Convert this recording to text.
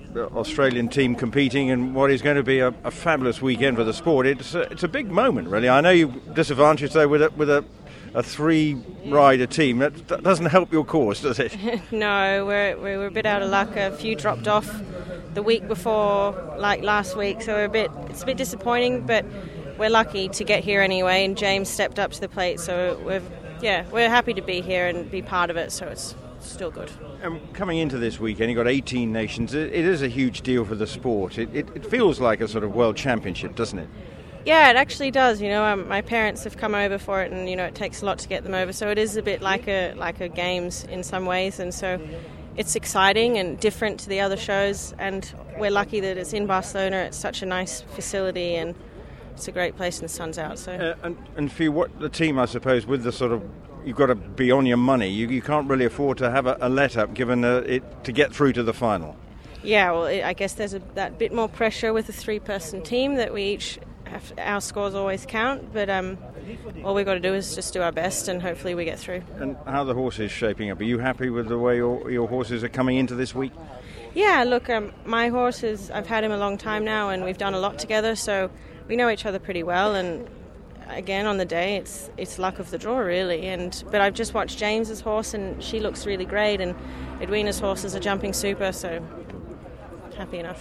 Australian team competing in what is going to be a fabulous weekend for the sport. It's a big moment, really. I know you're disadvantaged though with a 3-rider team. That doesn't help your cause, does it? No, we're a bit out of luck. A few dropped off the week before, like last week, so it's a bit disappointing, but we're lucky to get here anyway, and James stepped up to the plate, so we're happy to be here and be part of it, so it's still good. Coming into this weekend, you've got 18 nations. It is a huge deal for the sport. It feels like a sort of world championship, doesn't it? Yeah, it actually does. My parents have come over for it, and it takes a lot to get them over. So it is a bit like a games in some ways, and so it's exciting and different to the other shows. And we're lucky that it's in Barcelona. It's such a nice facility, and it's a great place, and the sun's out. So and for you, what the team, I suppose, with the sort of you've got to be on your money. You can't really afford to have a let-up given it to get through to the final. Yeah, well, I guess there's that bit more pressure with a 3-person team that we each have, our scores always count, but all we've got to do is just do our best and hopefully we get through. And how are the horses shaping up? Are you happy with the way your horses are coming into this week? Yeah, look, my horse I've had him a long time now and we've done a lot together, so we know each other pretty well, and again on the day it's luck of the draw really, but I've just watched James's horse and she looks really great, and Edwina's horse is a jumping super, so happy enough.